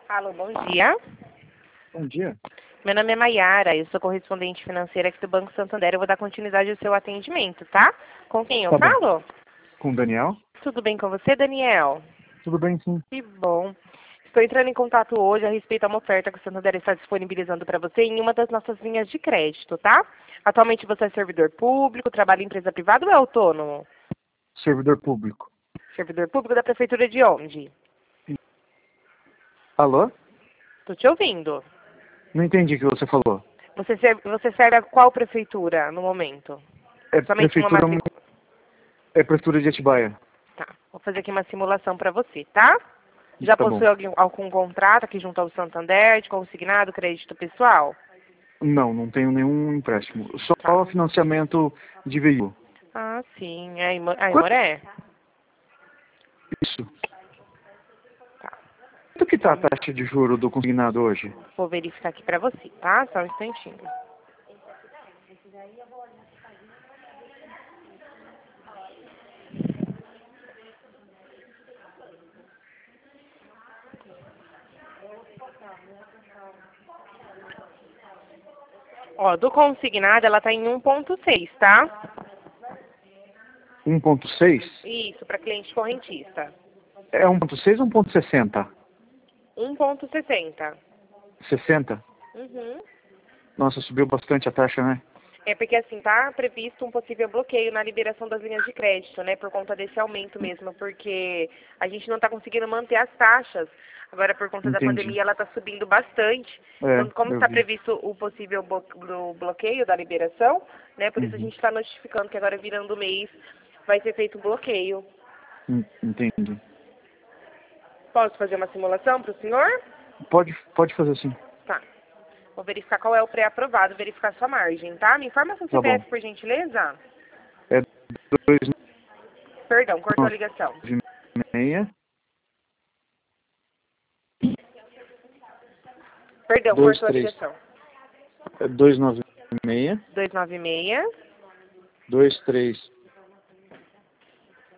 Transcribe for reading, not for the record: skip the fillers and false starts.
Alô, bom dia. Bom dia. Meu nome é Maiara, eu sou correspondente financeira aqui do Banco Santander. Eu vou dar continuidade ao seu atendimento, tá? Com quem eu Tá bom. falo? Com o Daniel? Tudo bem com você, Daniel? Tudo bem, sim. Que bom. Estou entrando em contato hoje a respeito a uma oferta que o Santander está disponibilizando para você em uma das nossas linhas de crédito, tá? Atualmente você é servidor público, trabalha em empresa privada ou é autônomo? Servidor público. Servidor público da prefeitura de onde? Alô? Estou te ouvindo. Não entendi o que você falou. Você serve a qual prefeitura no momento? É Somente uma prefeitura, é prefeitura de Atibaia. Tá, vou fazer aqui uma simulação para você, tá? Já Tá bom. possui algum contrato aqui junto ao Santander, de consignado, crédito pessoal? Não tenho nenhum empréstimo. Tá. Só financiamento de veículo. Ah, sim. Aí, Moré? Isso. Tá. Quanto que tá a taxa de juro do consignado hoje? Vou verificar aqui para você, tá? Só um instantinho. Ó, do consignado ela tá em 1,6, tá? 1,6? Isso, para cliente correntista. É 1,6 ou 1,60? 1,60. 60? Uhum. Nossa, subiu bastante a taxa, né? É porque assim, tá previsto um possível bloqueio na liberação das linhas de crédito, né? Por conta desse aumento mesmo, porque a gente não está conseguindo manter as taxas. Agora, por conta da Entendi. pandemia, ela está subindo bastante. É, Então, como eu está vi. previsto o possível bloqueio da liberação, né? Por isso a Uhum. gente está notificando que agora, virando o mês, vai ser feito um bloqueio. Entendi. Posso fazer uma simulação para o senhor? Pode fazer assim. Tá. Vou verificar qual é o pré-aprovado, verificar sua margem, tá? Me informa seu Tá bom. CPF, por gentileza. É Perdão, cortou a ligação. 296 Perdão, cortou a 23 ligação. 296 296 23